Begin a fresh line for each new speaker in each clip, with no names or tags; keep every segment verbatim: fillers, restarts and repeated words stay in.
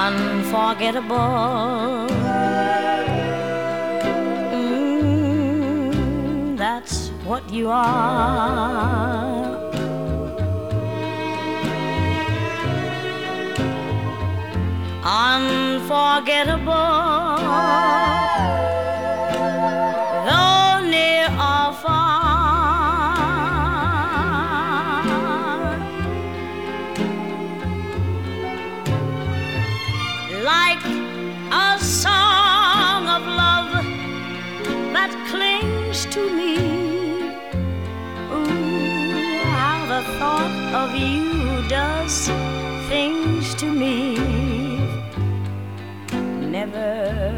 unforgettable. Mm, that's what you are. Unforgettable, though near or far, like a song of love that clings to me. Ooh, how the thought of you does things to me. Never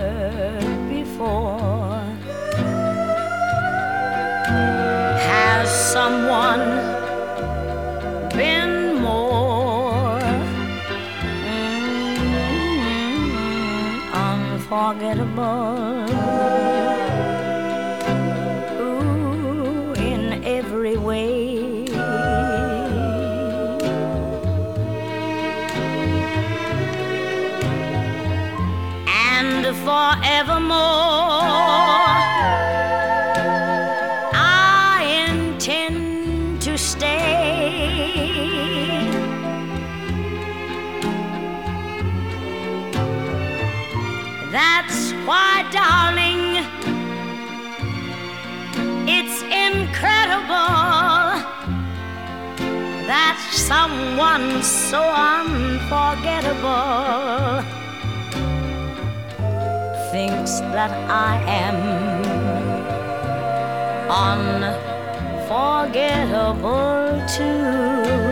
before has someone been more mm, unforgettable. Ooh, in every way. And forevermore I intend to stay. That's why, darling, it's incredible that someone so unforgettable thinks that I am unforgettable too.